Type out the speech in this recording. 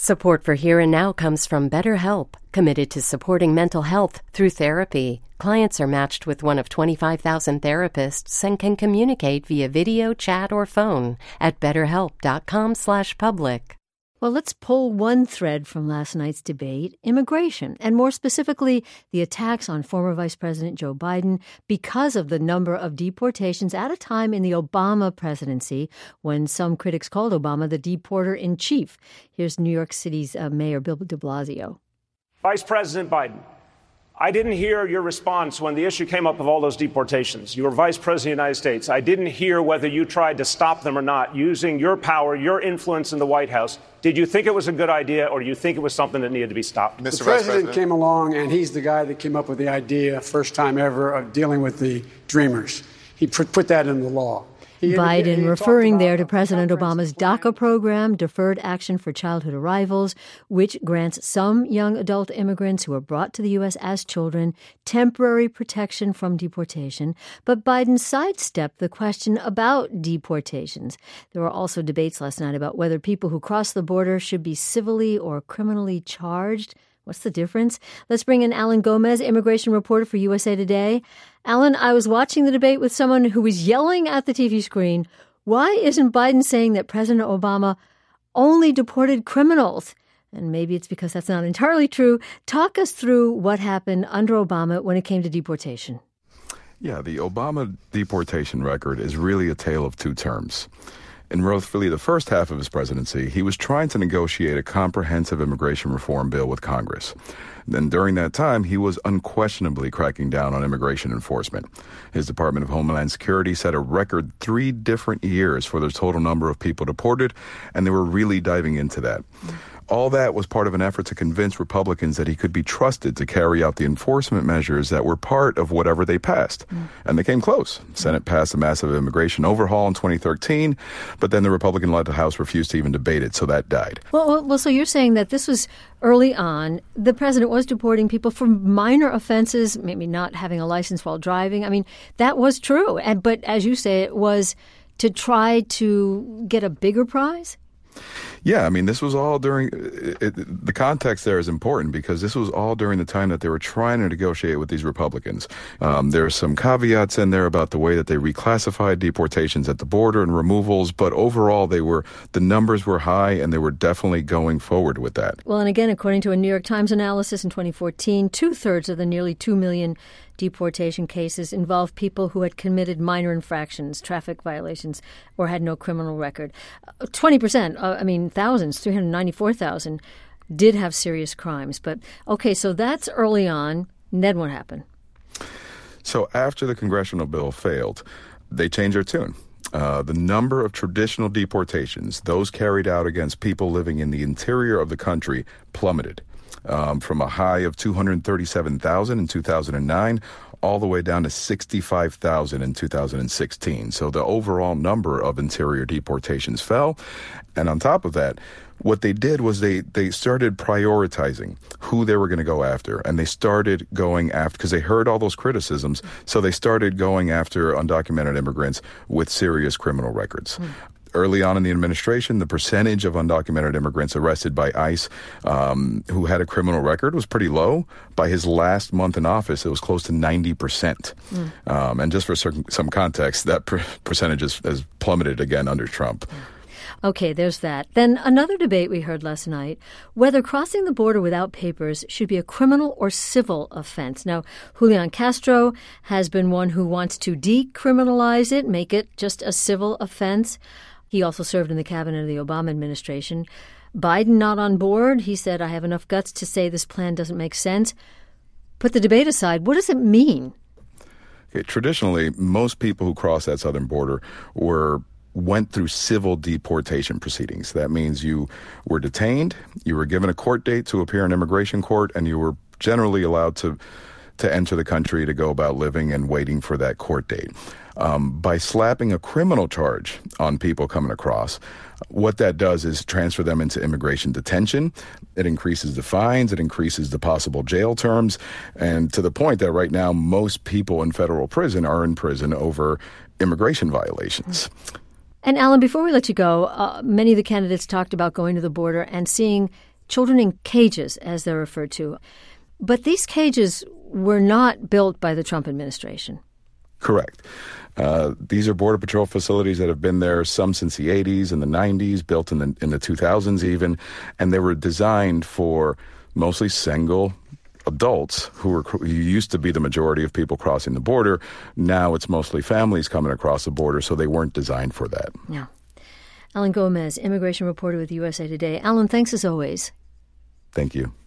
Support for Here and Now comes from BetterHelp, committed to supporting mental health through therapy. Clients are matched with one of 25,000 therapists and can communicate via video, chat, or phone at betterhelp.com/public. Well, let's pull one thread from last night's debate, immigration, and more specifically, the attacks on former Vice President Joe Biden because of the number of deportations at a time in the Obama presidency when some critics called Obama the deporter-in-chief. Here's New York City's Mayor Bill de Blasio. Vice President Biden, I didn't hear your response when the issue came up of all those deportations. You were Vice President of the United States. I didn't hear whether you tried to stop them or not using your power, your influence in the White House. Did you think it was a good idea, or do you think it was something that needed to be stopped? The president came along, and he's the guy that came up with the idea, first time ever, of dealing with the Dreamers. He put that in the law. Biden referring there to President Obama's DACA program, Deferred Action for Childhood Arrivals, which grants some young adult immigrants who are brought to the U.S. as children temporary protection from deportation. But Biden sidestepped the question about deportations. There were also debates last night about whether people who cross the border should be civilly or criminally charged. What's the difference? Let's bring in Alan Gomez, immigration reporter for USA Today. Alan, I was watching the debate with someone who was yelling at the TV screen, why isn't Biden saying that President Obama only deported criminals? And maybe it's because that's not entirely true. Talk us through what happened under Obama when it came to deportation. Yeah, the Obama deportation record is really a tale of two terms. In roughly the first half of his presidency, he was trying to negotiate a comprehensive immigration reform bill with Congress. Then during that time, he was unquestionably cracking down on immigration enforcement. His Department of Homeland Security set a record 3 different years for the total number of people deported, and they were really diving into that. All that was part of an effort to convince Republicans that he could be trusted to carry out the enforcement measures that were part of whatever they passed. And they came close. The Senate passed a massive immigration overhaul in 2013, but then the Republican-led House refused to even debate it, so that died. Well, so you're saying that this was early on. The president was deporting people for minor offenses, maybe not having a license while driving. I mean, that was true. But as you say, it was to try to get a bigger prize? Yeah, I mean, this was all during the context there is important because this was all during the time that they were trying to negotiate with these Republicans. There are some caveats in there about the way that they reclassified deportations at the border and removals, but overall the numbers were high and they were definitely going forward with that. Well, and again, according to a New York Times analysis in 2014, 2/3 of the nearly 2 million deportation cases involved people who had committed minor infractions, traffic violations, or had no criminal record. 20%, thousands, 394,000, did have serious crimes. But, okay, so that's early on. Then what happened? So after the congressional bill failed, they changed their tune. The number of traditional deportations, those carried out against people living in the interior of the country, plummeted. From a high of 237,000 in 2009 all the way down to 65,000 in 2016. So the overall number of interior deportations fell. And on top of that, what they did was they started prioritizing who they were going to go after. And they started going after, because they heard all those criticisms, so they started going after undocumented immigrants with serious criminal records. Early on in the administration, the percentage of undocumented immigrants arrested by ICE who had a criminal record was pretty low. By his last month in office, it was close to 90%. And just for some context, that percentage has plummeted again under Trump. Okay, there's that. Then another debate we heard last night, whether crossing the border without papers should be a criminal or civil offense. Now, Julian Castro has been one who wants to decriminalize it, make it just a civil offense. He also served in the cabinet of the Obama administration. Biden not on board. He said, I have enough guts to say this plan doesn't make sense. Put the debate aside. What does it mean? Okay, traditionally, most people who cross that southern border went through civil deportation proceedings. That means you were detained, you were given a court date to appear in immigration court, and you were generally allowed to enter the country to go about living and waiting for that court date. By slapping a criminal charge on people coming across, what that does is transfer them into immigration detention. It increases the fines, it increases the possible jail terms, and to the point that right now most people in federal prison are in prison over immigration violations. And Alan, before we let you go, many of the candidates talked about going to the border and seeing children in cages, as they're referred to. But these cages were not built by the Trump administration. Correct. These are Border Patrol facilities that have been there, some since the 80s and the 90s, built in the 2000s even, and they were designed for mostly single adults who used to be the majority of people crossing the border. Now it's mostly families coming across the border, so they weren't designed for that. Yeah. Alan Gomez, immigration reporter with USA Today. Alan, thanks as always. Thank you.